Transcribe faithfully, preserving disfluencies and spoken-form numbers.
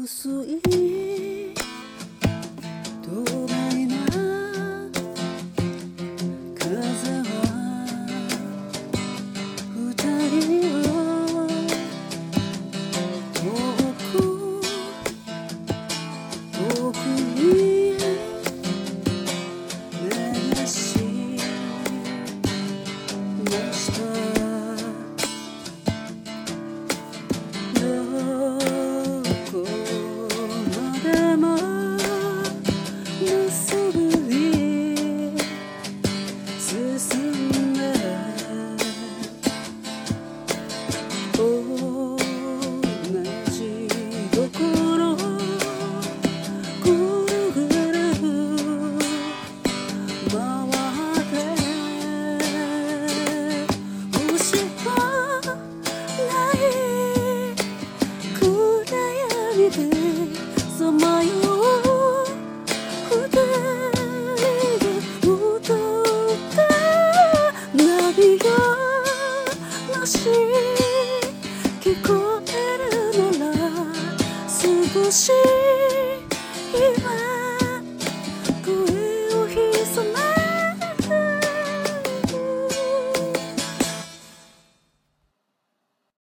薄い透明な風は二人を遠く遠くに流しました。さまよう二人が歌った涙なし聞こえるなら少し